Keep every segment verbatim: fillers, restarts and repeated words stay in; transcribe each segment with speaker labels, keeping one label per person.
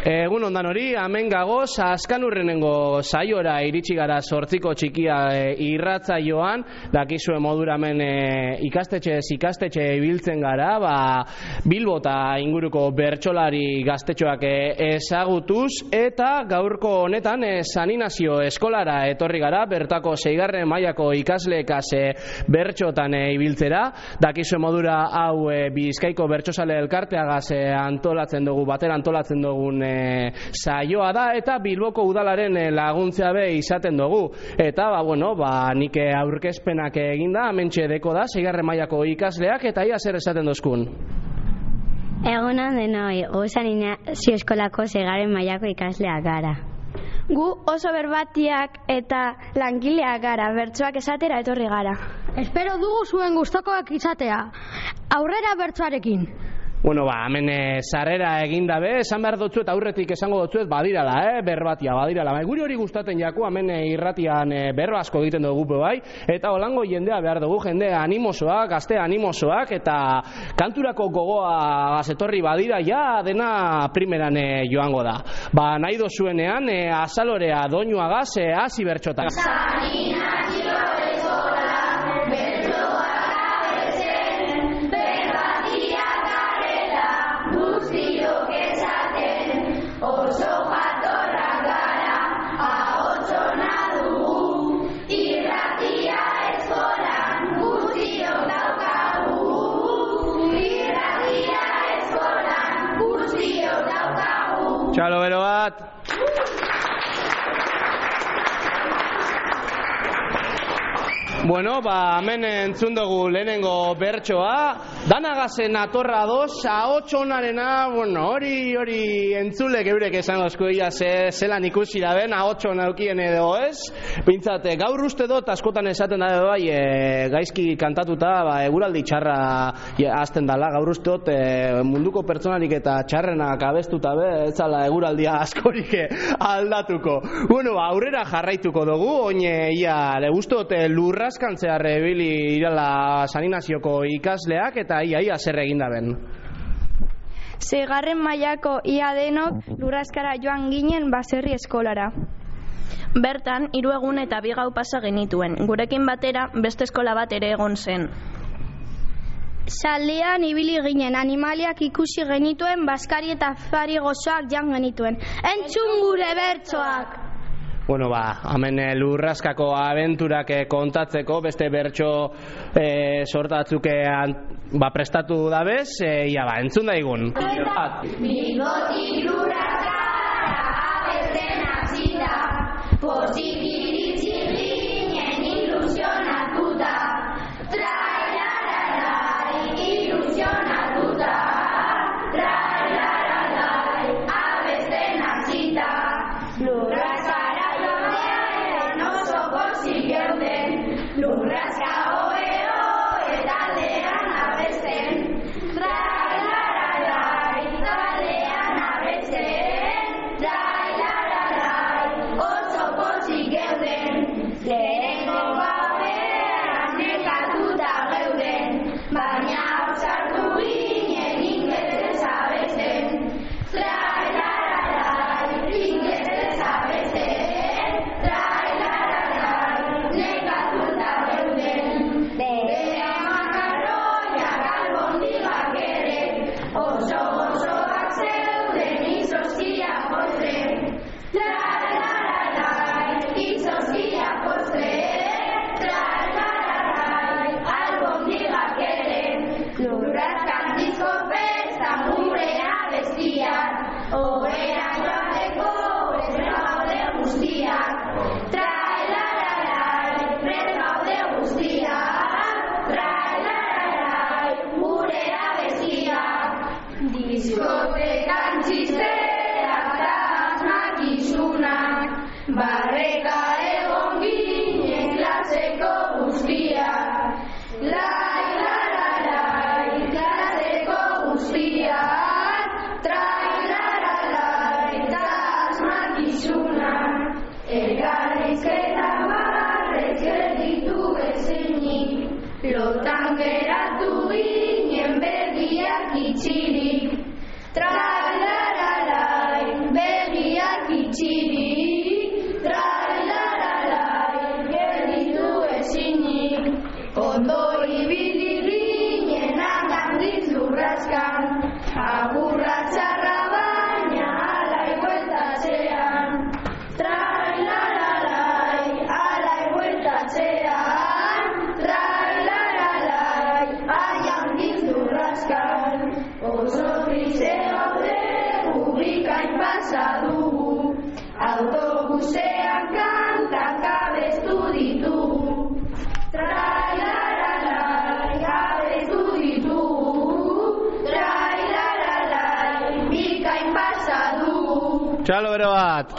Speaker 1: Egun ondan hori, hemen gagoz, Askanurrenengo saiora iritsi gara sortziko txikia e, irratzaioan, dakizue modura hemen e, ikastetxez ikastetxe ibiltzen gara, ba, Bilbo eta inguruko bertsolari gaztetxoak e, ezagutuz, eta gaurko honetan e, San Inazio eskolara etorri gara, bertako seigarren mailako ikasleekaz e, bertxotan e, ibiltzera, dakizue modura hau e, Bizkaiko bertsozale elkarteagaz e, antolatzen dugu, batera antolatzen dugun saioa da, eta Bilboko udalaren laguntzea be izaten dugu, eta ba, bueno, ba, nik aurkezpenak eginda, hementxe deko da, seigarren mailako ikasleak, eta ia zer esaten dozkun.
Speaker 2: Egunon denoi, gu San Inazio eskolako seigarren mailako ikasleak gara.
Speaker 3: Gu oso berbatiak eta langileak gara, bertsoak esatera etorri gara.
Speaker 4: Espero dugu zuen gustokoak izatea, aurrera bertsoarekin.
Speaker 1: Bueno, ba, hemen e, sarrera egin dabe, esan behar dutzuet, aurretik esango dutzuet, badirala, eh, berbatia, badirala. Ba, guri hori gustaten jaku, hemen e, irratian e, berba asko egiten dugu bai, eta holango jendea behar dugu, jende animosoak, gazte animosoak, eta kanturako gogoa gazetorri badira, ja dena primeran e, joango da. Ba, nahi dozuenean, e, azalorea doinuagaz, e, hasi bertxotan.
Speaker 5: San Inazio eskola, bertsoa abetzen, berbatiak garela, guztiok esaten, oso jatorrak gara, ahotsona dugu, irratia eskolan, guztiok daukagu, irratia eskolan, guztiok daukagu.
Speaker 1: Txalo, bero bat! Bueno, ba, hemen entzun dugu lehenengo bertsoa, danagazen atorra doz, ahots onarena, bueno, hori, hori entzulek eurek esan oskoia ze, zelan ikusi da ben, ahots on aukien edo ez, pintzate, gaur uste dut askotan esaten da bai, e, gaizki kantatuta, ba, eguraldi txarra e, azten dala, gaur uste dut e, munduko pertsonarik eta txarrenak abestuta be, ez ala eguraldia askorik aldatuko. Bueno, ba, aurrera jarraituko dugu, oine, ia, le uste dut lurra askantzear ebili irala San Inazioko ikasleak, eta ia ia zer egin da ben.
Speaker 3: Seigarren mailako ia denok lurrazkara joan ginen baserri eskolara.
Speaker 6: Bertan, hiru egun eta bi gau pasa genituen. Gurekin batera beste eskola bat ere egon zen.
Speaker 3: Saldean ibili ginen, animaliak ikusi genituen, baskari eta afari gozoak jan genituen. Entzun gure bertsoak!
Speaker 1: Bueno, ba, hemen lurraskako abenturak kontatzeko, beste bertso e, sortatzuk ba, prestatu dabez, e, ia ba, entzun daigun.
Speaker 5: Bilbotik lurrazkara abesten hasita, pozik iritsi ginen ilusionatuta, trailararai ilusionatuta, trailararai abesten hasita, lurrazkara lurrazka oeo eta aldean abesten, trailararai taldean abesten, trailararai oso pozik geuden, lehenengo gauean nekatuta geuden, baina ausartu ginen ingelesez abesten, trailararai ingelesez abesten, trailararai nekatuta oso gozoak zeuden izozkiak pozten, tralalarai, izozkiak pozten, tralalarai, albondigak ere, lurrazkan dizko festan gure abestiak, hobera joateko prest gaude guztiak, tralalarai, prest gaude guztiak, tralalarai, gure abestiak. Diskotekan txisteak eta asmakizunak, barreka egon ginen klaseko guztiak, lai, lai, klaseko guztiak, trai, lai, eta asmakizunak, elkarrizketak barrez gelditu ezinik, lotan geratu ginen begiak itxirik, tralalarai, askan, agurra txarra baina alai bueltatzean. Trailalalai, alai bueltatzean. Trailalalai, aian gildurraskan. Oso triste gaude, publikain pasa dugu. Autobusean kantak abestu ditugu. Trailalalai, abestu ditugu. Trailalalai, bikain pasa dugu.
Speaker 1: Txalo bero bat.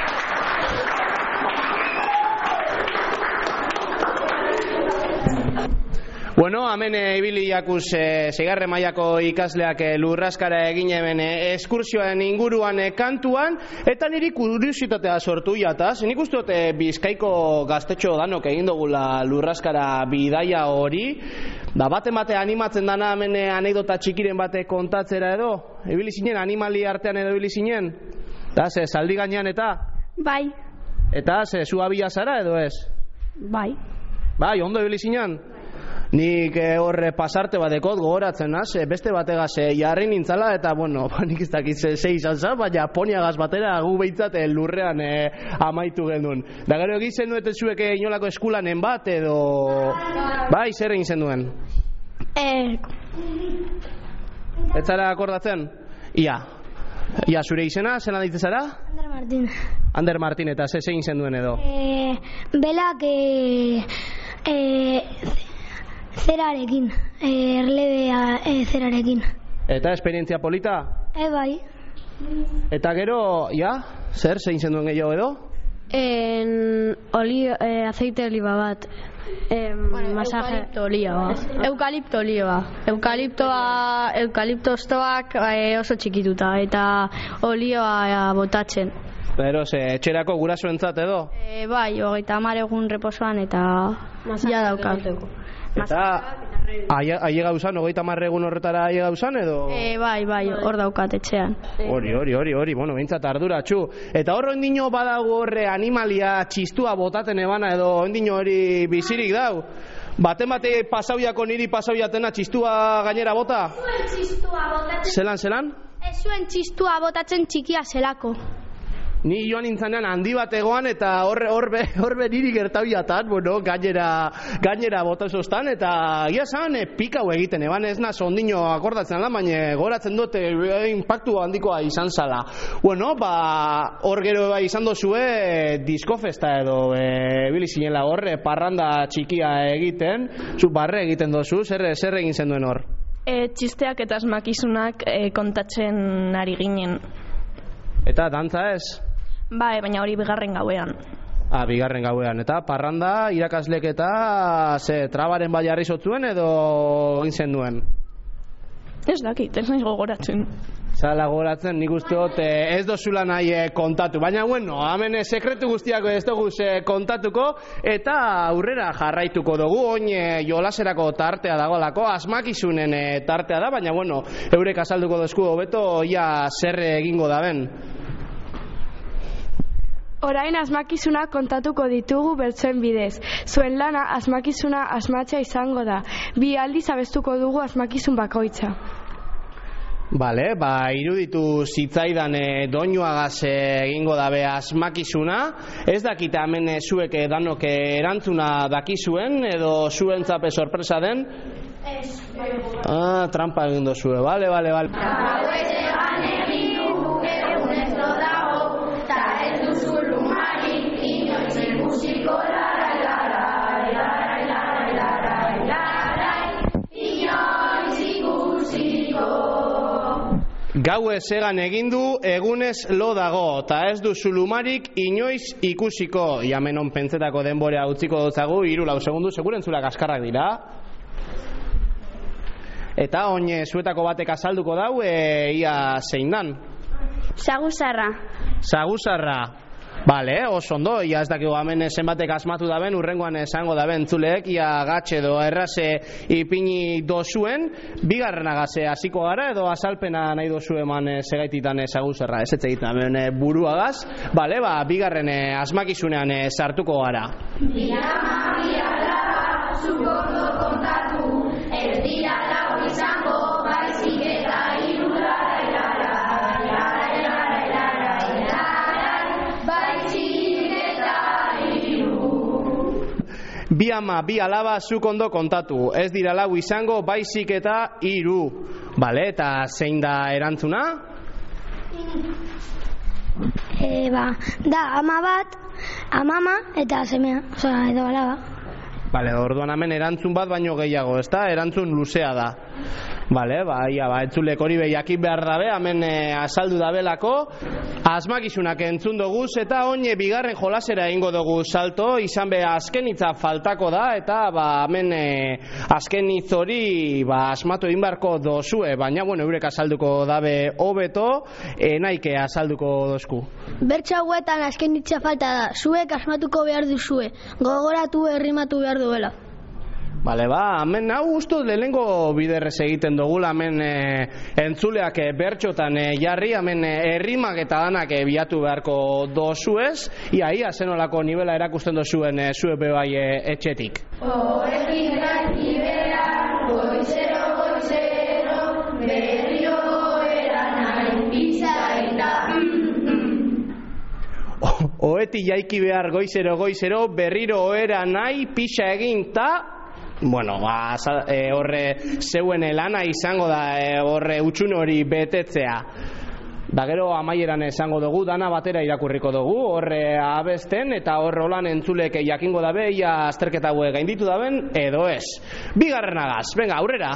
Speaker 1: Bueno, hemen ibili jakuz e, seigarren mailako ikasleak e, lurraskara egin hemen e, eskursioen inguruan e, kantuan, eta niri kuriositatea sortu jataz. Nik uste dut e, Bizkaiko gaztetxo danok egin dugula lurraskara bidaia hori. Da bate bate animatzen dana hemen e, anekdota txikiren bate kontatzera edo. Ibili zinen animali artean edo ibili zinen? Da, ze, zaldi gainean eta?
Speaker 3: Bai.
Speaker 1: Eta, ze, zu abila zara edo ez?
Speaker 3: Bai.
Speaker 1: Bai, ondo ibili zinen? Nik horre pasarte badekot gogoratzen az, beste bategaz jarri nintzala eta, bueno, nik ez dakit ze izan zan, baina poniagaz batera gu behintzat lurrean e, amaitu gendun. Da gero egiten nueten zuek inolako eskulanen bat edo... Bai, zer egin zen duen?
Speaker 3: Eh...
Speaker 1: Ez zara akordatzen? Ia. Ia, zure izena, zena ditzen zara?
Speaker 4: Ander Martin.
Speaker 1: Ander Martin, eta ze egin zen duen edo?
Speaker 4: Eh, belak... Eh, eh, Zerarekin, erlebea e, zerarekin.
Speaker 1: Eta esperientzia polita?
Speaker 4: E, bai.
Speaker 1: Eta gero, ja, zer, zein zen duen gehiago edo?
Speaker 7: En olio, eh, aceite oliva bat. Eh,
Speaker 6: Bueno,
Speaker 7: masaje.
Speaker 6: eukalipto olioa. Eukalipto olioa. Eukaliptoa, eukaliptostoak eh, oso txikituta eta olioa eh, botatzen.
Speaker 1: Pero, ze, etxerako gurasoentzat edo?
Speaker 6: E, bai, hogeita hamar egun reposoan eta ja daukat.
Speaker 1: Eta aie gauzan, hogeita hamar egun horretara aie gauzan edo?
Speaker 6: E, bai, bai, hor daukat etxean.
Speaker 1: Hori, hori, hori, hori, bueno, behintzat arduratxu. Eta horro endino badago horre animalia txistua botaten ebana edo endino hori bizirik dau? Baten bate pasauiako niri pasauiatena txistua gainera bota?
Speaker 3: Zuen txistua botatzen...
Speaker 1: Zelan, zelan?
Speaker 3: Ez zuen txistua botatzen txikia zelako.
Speaker 1: Ni joan nintzanean handi bat egoan eta horre horbe horbe niri gertauiatan, bueno, gainera gainera botazostan eta ia zan e, pikau egiten eban ez naz ondino akordatzen da, baina goratzen dut e, impactu handikoa izan zala. Bueno, ba hor gero bai izan dozue diskofesta edo e, bili zinela hor e, parranda txikia egiten, zu barre egiten dozu, zer zer egin zen duen hor?
Speaker 6: E, txisteak eta asmakizunak e, kontatzen ari ginen.
Speaker 1: Eta dantza ez?
Speaker 6: Bai, baina hori bigarren gauean.
Speaker 1: Ah, bigarren gauean. Eta parranda, irakaslek eta ze, trabaren bai jarri zotzuen edo egin zen duen?
Speaker 6: Ez dakit, ez naiz gogoratzen.
Speaker 1: Zala gogoratzen, nik uste dut ez dozula nahi eh, kontatu. Baina, bueno, hemen eh, sekretu guztiak ez dugu eh, kontatuko eta aurrera jarraituko dugu. Oin eh, jolaserako tartea dagoelako, asmakizunen eh, tartea da, baina, bueno, eurek azalduko dozku hobeto ia zer egingo daben.
Speaker 8: Orain asmakizuna kontatuko ditugu bertsoen bidez. Zuen lana asmakizuna asmatzea izango da. Bi aldiz abestuko dugu asmakizun bakoitza.
Speaker 1: Bale, ba, iruditu zitzaidan e, doinuagaz e, egingo dabe asmakizuna. Ez dakita hemen e, zuek e, danok e, erantzuna dakizuen edo zuen zape sorpresa den? Ez. Ah, trampa egin dozue, bale, bale, bale. Gau ezegan egindu, egunez lo dago, eta ez du zulumarik inoiz ikusiko. Iamenon pentsetako denborea utziko dutzagu, hiru lau segundu, seguren zulak askarrak dira. Eta oin zuetako batek azalduko dau, e, ia zein dan?
Speaker 2: Saguzarra.
Speaker 1: Saguzarra. Bale, oso ondo, ia ez dakigu hemen zenbatek asmatu daben, urrengoan esango daben zuleek, ia gatxe edo erraze ipini dozuen, bigarrena gaze hasiko gara edo azalpena nahi dozu eman segaititan saguzarra, ez egiten hemen buruagaz, bale, ba, bigarren asmakizunean sartuko gara.
Speaker 5: Biama biala, zukondo kontatu, ez dira lau izango, baizik
Speaker 1: ama, bi alaba, zuk ondo kontatu. Ez dira lau izango, baizik eta hiru. Bale, eta zein da erantzuna?
Speaker 3: E, ba, da, ama bat, amama eta semea, osea, edo alaba.
Speaker 1: Bale, orduan hemen erantzun bat baino gehiago, ezta? Erantzun luzea da. Bale, ba, ia, ba, entzulek hori behiakit behar dabe, hemen e, azaldu dabelako. Asmakizunak entzun doguz, eta oine bigarren jolasera egingo dugu salto, izan be azken hitza faltako da, eta ba, hemen e, azken hitz hori ba, asmatu egin beharko dozue, baina, bueno, eurek azalduko dabe hobeto, e, naike azalduko dozku.
Speaker 4: Bertso hauetan azken hitza falta da, zuek asmatuko behar duzue, gogoratu errimatu behar duela.
Speaker 1: Bale, ba, hemen hau uste lehenengo biderrez egiten dugula, hemen e, entzuleak e, bertxotan e, jarri, hemen e, errimak eta danak e, biatu beharko dozuez, ia, ia, zenolako nivela erakusten dozuen e, zue bebai e, etxetik.
Speaker 5: Horrekin gaiti behar, goizero, goizero, berriro eran nahi, bizaita.
Speaker 1: Oeti jaiki behar goizero, goizero, berriro oera nahi, pixa egin ta. Bueno, ba, e, horre zeuen lana izango da e, horre utxun hori betetzea. Da gero amaieran esango dugu, dana batera irakurriko dugu, horre abesten eta horre holan entzulek jakingo dabe, ia azterketa hauek gainditu daben, edo ez. Bigarrenagaz, venga, aurrera.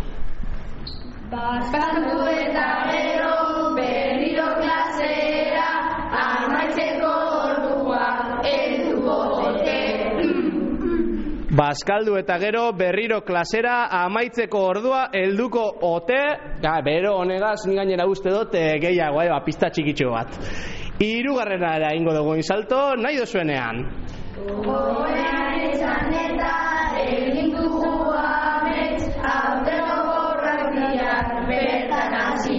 Speaker 5: Bazkaldu eta gero berriro klasera, amaitzeko ordua helduko ote.
Speaker 1: Bazkaldu eta gero berriro klasera amaitzeko ordua helduko ote. Ja, bero honegaz ni gainera uste dut e, gehiago, e, ba, pista txikitxo bat. Hirugarrena era ingo dugu insalto, nahi dozuenean.
Speaker 5: Oean esan eta egin dugu amets, aurteko borrak diak bertan hasi.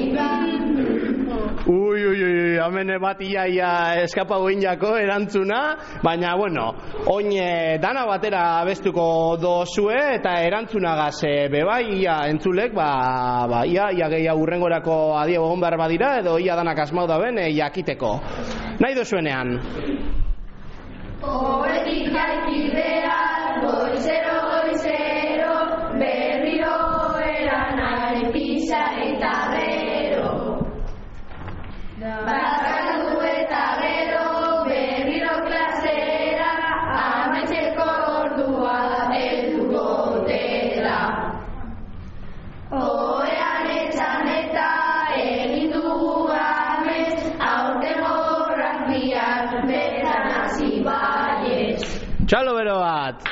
Speaker 1: Ui, ui, ui, hemen bat ia, ia eskapago injako erantzuna, baina, bueno, oin dana batera abestuko dozue eta erantzunagaz e, bebai, ia entzulek, ba, ba, ia, ia gehiago urrengorako adiego egon behar badira, edo ia danak asmau da ben, e, jakiteko. Nahi dozuenean?
Speaker 5: Horretik gaiti behar, goizero, goizero, berriro eran nahi, pisa eta bero. Bazkaldu eta gero berriro klasera, amaitzeko ordua helduko dela. Oean etxan eta egin dugu amets, aurten horrak biak bertan hasi baiez.
Speaker 1: Txalo bero bat!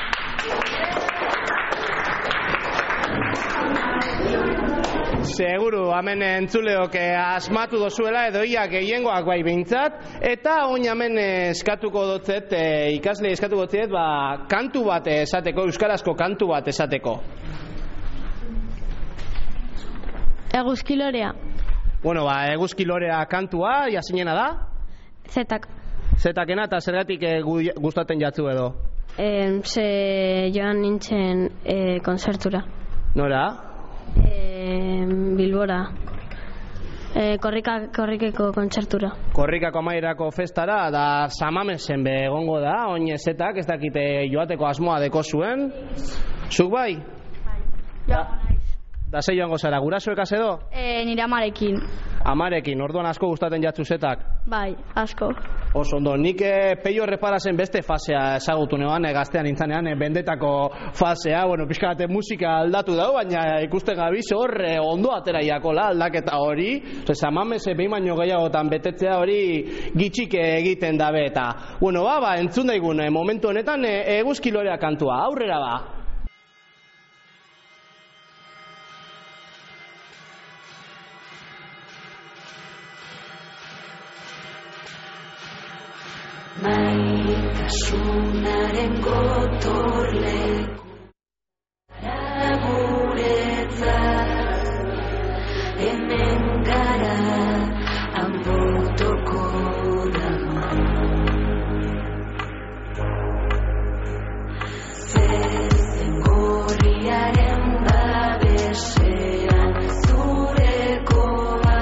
Speaker 1: Seguru, hemen entzuleok asmatu dozuela edo ia gehiengoak bai behintzat, eta oin hemen eskatuko dotzet, e, ikasle eskatuko dotzet, ba, kantu bat esateko, euskarazko kantu bat esateko.
Speaker 7: Eguzkilorea.
Speaker 1: Bueno, ba, eguzkilorea kantua, jasinena da?
Speaker 7: Zetak.
Speaker 1: Zetakena eta zergatik e, gustaten jatzu edo?
Speaker 7: E, ze joan nintzen e, konzertura.
Speaker 1: Nora?
Speaker 7: E, Bilbora. E, korrika, korrikeko kontzertura.
Speaker 1: Korrikako amaierako festara, da Samamesen be egongo da, oin zetak, ez dakite joateko asmoa deko zuen. Zuk bai?
Speaker 6: Bai. Ja.
Speaker 1: Da zei joango zara, gurasoekaz edo?
Speaker 6: E, nire amarekin.
Speaker 1: Amarekin, orduan asko gustaten jatzu zetak?
Speaker 6: Bai, asko.
Speaker 1: Oso ondo, nik peio reparazen beste fasea ezagutu neoan, e, gaztean intzanean, e, bendetako fasea, bueno, pixka bate musika aldatu dau, baina ikusten gabiz hor e, ondo atera iakola aldaketa hori, Samamese behin baino gehiagotan betetzea hori gitxik egiten dabe eta, bueno, ba, ba, entzun daigun, e, momentu honetan e, eguzkilorea kantua, aurrera ba.
Speaker 9: Maitasunaren gotorleku guretzat hemen gara anbotoko dama zezen gorriaren babesean zurekoa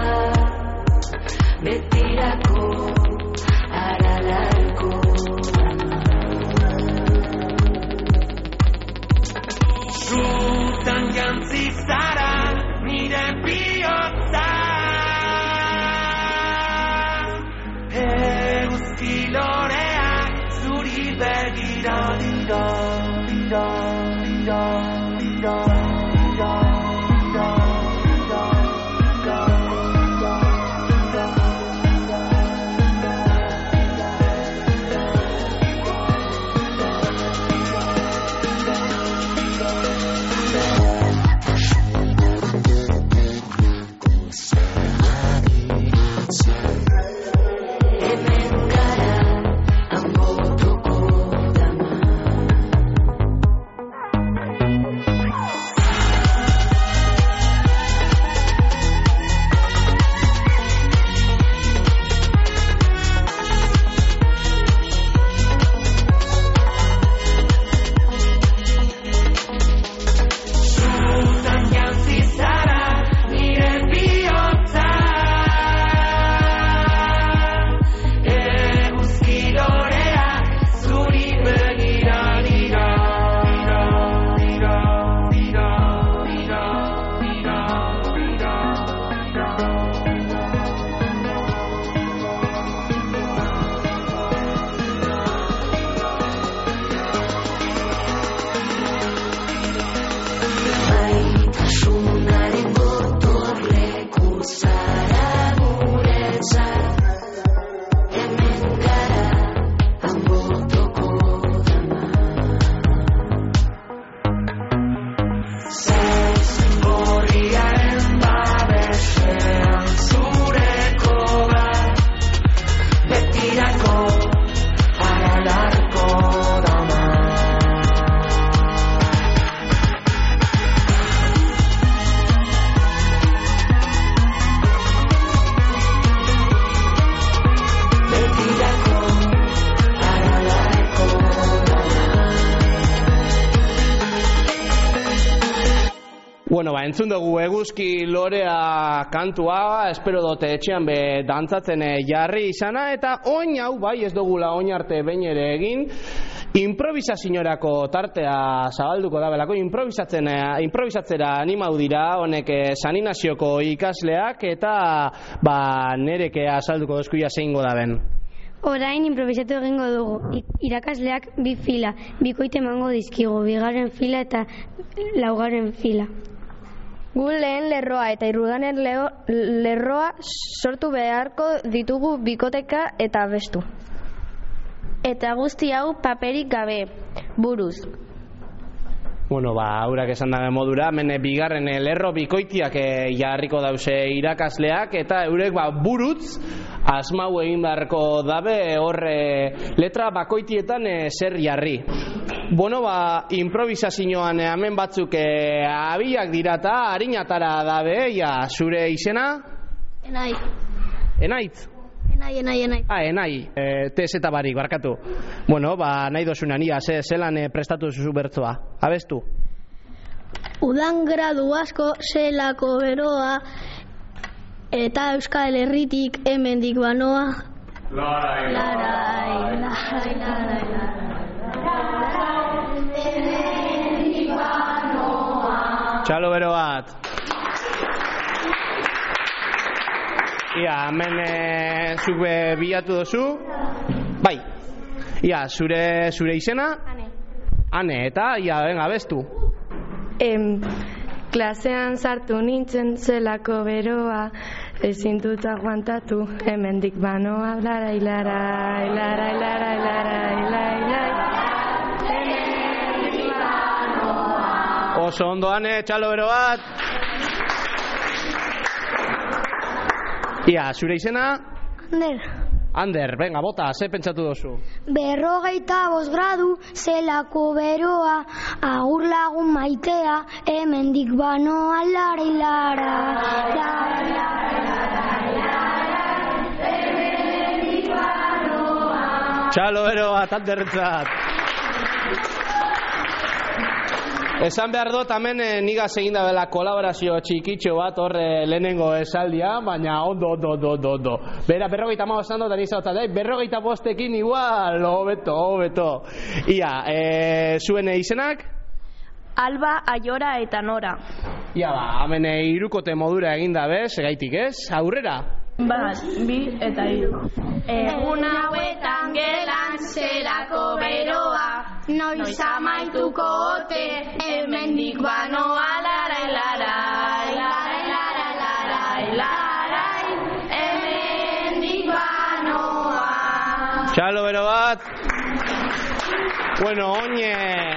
Speaker 9: betirako aralarko
Speaker 10: Zutan jantzi zara nire bihotza. Eguzki loreak zuri begira dira, dira, dira, dira, dira, dira.
Speaker 1: Bueno, ba, entzun dugu eguzki lorea kantua, espero dute etxean be dantzatzen jarri izana, eta oin hau bai ez dugula oin arte behin ere egin, improvisazioarako tartea zabalduko da belako, improvisatzen, improvisatzera animau dira honek San Inazioko ikasleak, eta ba, nereke azalduko dozkuia zeingo da ben.
Speaker 2: Orain improvisatu egingo dugu, irakasleak bi fila, bikoite emango dizkigu, bigarren fila eta laugarren fila.
Speaker 6: Gu lehen lerroa eta hirugarren lerroa sortu beharko ditugu bikoteka eta bestu. Eta guzti hau paperik gabe, buruz.
Speaker 1: Bueno, ba, haurak esan dabe modura, hemen bigarren lerro bikoitiak jarriko dause irakasleak, eta eurek ba, buruz asmau egin beharko dabe horre letra bakoitietan zer jarri. Bueno, ba, improvisazioan hemen batzuk abiak dirata, harinatara dabe, ja, zure izena?
Speaker 4: Enai.
Speaker 1: Enaitz?
Speaker 4: Enai, enai, enai.
Speaker 1: Ah, enai, e, tez eta barik, barkatu. Bueno, ba, nahi dozunan, ia, ze, zelan e, prestatu zuzu bertzoa. Abestu?
Speaker 4: Udan gradu asko, zelako beroa, eta Euskal Herritik hemendik banoa.
Speaker 10: Larai,
Speaker 4: larai, larai, larai, larai.
Speaker 1: Txalo bero bat. Ia, hemen e, zuk bilatu dozu. Bai. Ia, zure, zure izena?
Speaker 6: Ane.
Speaker 1: Ane, eta, ia, venga, bestu.
Speaker 8: Em, klasean sartu nintzen zelako beroa, ezin dut aguantatu, hemendik banoa, larai, larai, larai, larai, larai, larai, larai, hemendik banoa.
Speaker 1: Oso ondo, Ane, txalo bero bat. Ia, zure izena?
Speaker 4: Ander.
Speaker 1: Ander, venga, bota, ze pentsatu dozu?
Speaker 4: Berrogeita bost gradu, zelako beroa, agur lagun maitea, hemendik banoa, larai, lara, larai, larai, larai, hemendik banoa.
Speaker 1: Txalo bero bat, Anderretzat. Esan behar dut, hemen eh, nigaz egin da bela kolaborazio txikitxo bat horre lehenengo esaldia, baina ondo, ondo, ondo, ondo, ondo. Bera, berrogeita mago esan dut, anizau eta berrogeita bostekin igual, hobeto, hobeto. Ia, e, zuen izenak?
Speaker 6: Alba, Aiora eta Nora.
Speaker 1: Ia ba, hemen hirukote modura egin dabe, segaitik ez? Aurrera?
Speaker 6: Bat, bi eta hiru.
Speaker 3: Egun hauetan gelan zelako beroa, noiz amaituko ote, hemendik banoa larai larai, larai larai larai, larai, hemendik banoa.
Speaker 1: Txalo bero bat. Bueno, oine...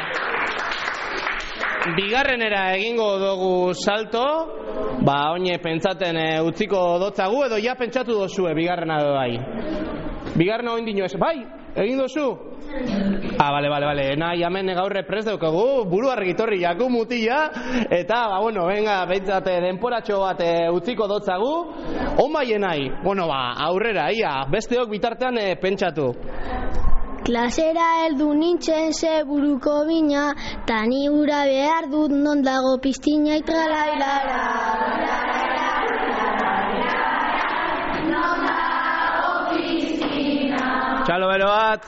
Speaker 1: Bigarrenera egingo dugu salto, ba oine pentsaten e, utziko dotzagu edo ja pentsatu dozue bigarrena edo bai. Bigarrena oin dino ez, bai, egin dozu? Ah, bale, bale, bale, nahi hemen gaurre prest daukagu, buru argitorri jaku mutila, eta, ba, bueno, venga, behintzate denporatxo bat e, utziko dotzagu, on bai nahi, bueno, ba, aurrera, ia, besteok bitartean e, pentsatu.
Speaker 4: Klasera heldu nintzen ze buruko bina, tani ura behar dut non dago piztina itralailara.
Speaker 3: Non dago piztina.
Speaker 1: Txalo bero bat.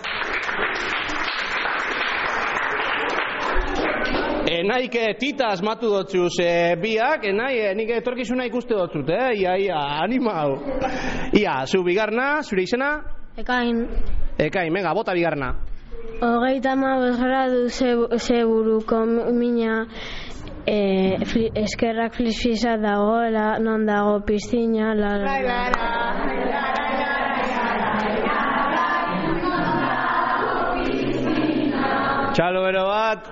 Speaker 1: Enaik tita asmatu dotzuz e, biak, enai, e, nik etorkizuna ikuste dotzut, eh? Ia, ia, anima hau. Ia, zu bigarna, zure izena?
Speaker 7: Ekain.
Speaker 1: Ekain, venga, bota bigarna.
Speaker 7: Hogeita hamabost gradu ze buruko mina, e, fli, eskerrak flisfisa dagoela, non dago piztina, la la la la.
Speaker 1: Txalo bero bat.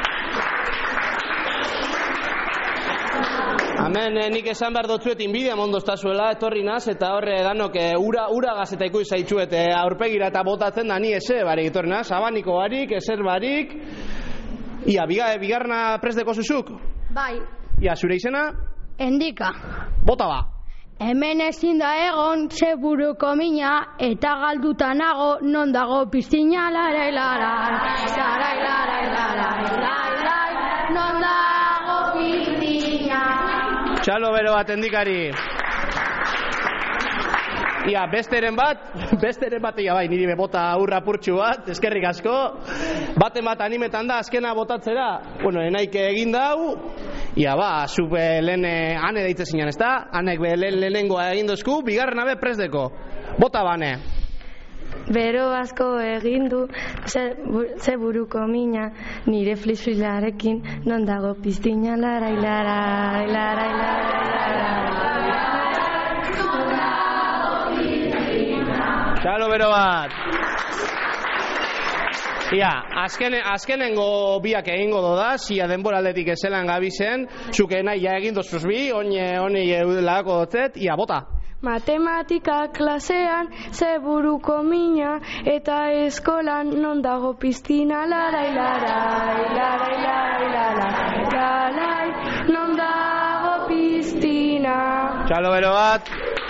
Speaker 1: Hemen eh, nik esan behar dotzuet inbidia mondoztazuela, etorri naz, eta horre danok eh, ura, ura gazeta ikusi zaitzuet eh, aurpegira eta botatzen da ni eze barik etorri naz, abaniko barik, ezer barik. Ia, biga, bigarna presteko zuzuk?
Speaker 3: Bai.
Speaker 1: Ia, zure izena?
Speaker 4: Endika.
Speaker 1: Bota ba.
Speaker 4: Hemen ezin da egon ze buruko mina, eta galduta nago non dago piztina larai larai, larai larai larai, larai, non dago piztina.
Speaker 1: Txalo bero bat endikari. Ia, besteren bat, besteren bat, ia bai, niri be bota aurra purtsu bat, eskerrik asko. Baten bat animetan da, azkena botatzera, bueno, enaik egin dau. Ia ba, zube lehen, ane deitze zinan, ez da? Anek be lehen lehenengoa egin dozku, bigarren abe presdeko. Bota bane.
Speaker 6: Bero asko egin du, ze, ze buruko mina, nire flisfilarekin, non dago piztina larai larai, larai larai,
Speaker 1: Txalo bero bat. Ia, azkene, azkenengo biak egingo doda, zia denboraldetik ezelan gabizen, zuke nahi ja egin dozuz bi, honi lagako dotzet, ia, bota.
Speaker 8: Matematika klasean ze buruko mina eta eskolan non dago piztina larai larai, larai larai larai, larai, non dago piztina.
Speaker 1: Txalo bero bat.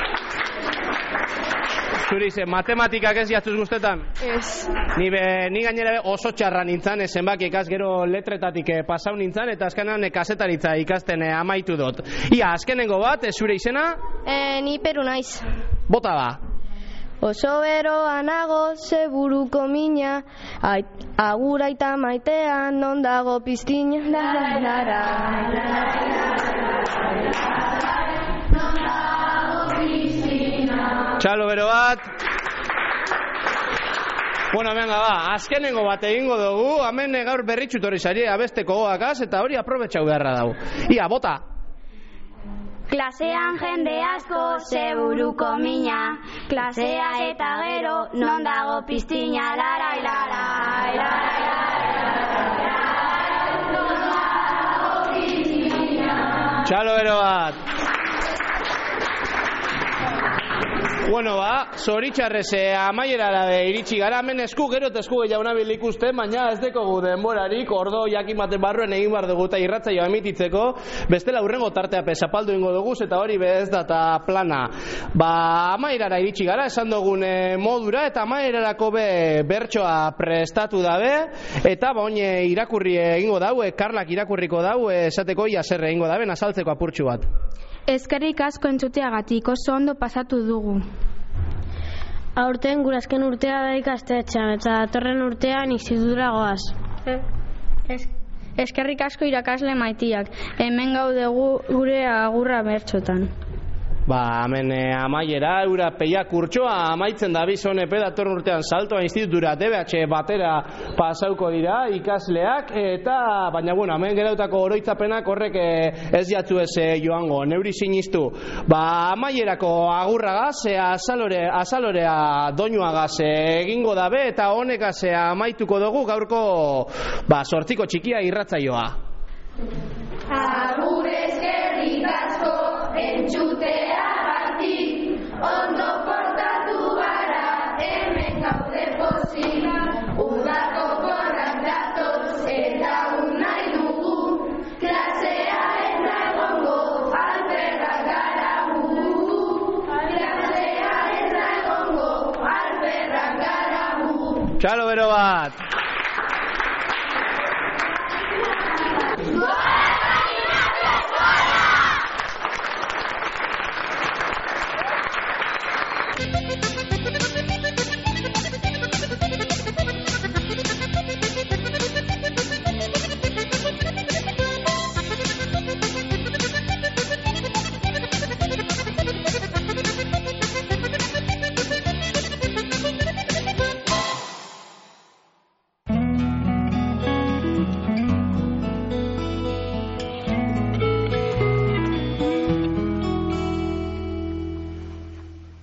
Speaker 1: Zuri ze, matematikak ez jatzuz guztetan?
Speaker 8: Ez.
Speaker 1: Ni, be, ni gainera oso txarra nintzen, zenbak ikaz gero letretatik eh, pasau nintzen, eta azkenan eh, kasetaritza ikasten eh, amaitu dut. Ia, azkenengo bat, eh, zure izena?
Speaker 6: E, ni peru naiz.
Speaker 1: Bota ba.
Speaker 6: Oso beroa nago ze buruko mina, ait, agura eta maitean non dago piztina larai larai, larai
Speaker 1: Txalo bero bat. Bueno, venga, ba, azkenengo bat egingo dugu, hemen gaur berritxu torri zari abesteko goakaz, eta hori aprobetxau beharra dago. Ia, bota.
Speaker 3: Klasean jende asko ze buruko mina, klasea eta gero non dago piztina larai larai, larai larai, non dago piztina.
Speaker 1: Txalo bero bat. Bueno, ba, zoritxarrez eh, amaierara de iritsi gara, hemen esku gero eta esku gehiago nabil ikusten, baina ez dekogu denborarik, ordo jakin baten barruen egin behar dugu eta irratzaioa emititzeko, bestela hurrengo tartea zapaldu ingo dugu, eta hori bez data plana. Ba, amaierara iritsi gara, esan dugun eh, modura, eta amaierarako be bertsoa prestatu dabe, eta ba, oine irakurri egingo dau, eh, Karlak irakurriko dau, eh, esateko ia zer egingo dabe, azaltzeko apurtxu bat.
Speaker 8: Eskerrik asko entzuteagatik, oso ondo pasatu dugu.
Speaker 7: Aurten gurazken urtea da ikastetxean, eta datorren urtean institutura goaz.
Speaker 4: Es, Eskerrik asko irakasle maitiak, hemen gaude gure agurra bertxotan.
Speaker 1: Ba, hemen eh, amaiera, eura peia kurtsoa amaitzen da bizone pedatorn urtean saltoa institutura D B H batera pasauko dira ikasleak, eta baina bueno, hemen gerautako oroitzapenak horrek eh, ez jatzu ez eh, joango, neuri sinistu. Ba, amaierako agurragaz, eh, azalore, azalorea doinuagaz eh, egingo dabe, eta honekaz eh, amaituko dugu gaurko ba, sortziko txikia irratzaioa.
Speaker 5: Agur eskerrik asko entzutea gaitik, ondo portatu gara, hemen gaude pozik, udako korrak datoz eta unai dugu, klasea ez da egongo, alperrak gara gu, klasea ez da egongo, alperrak gara gu.
Speaker 1: Txalo bero bat!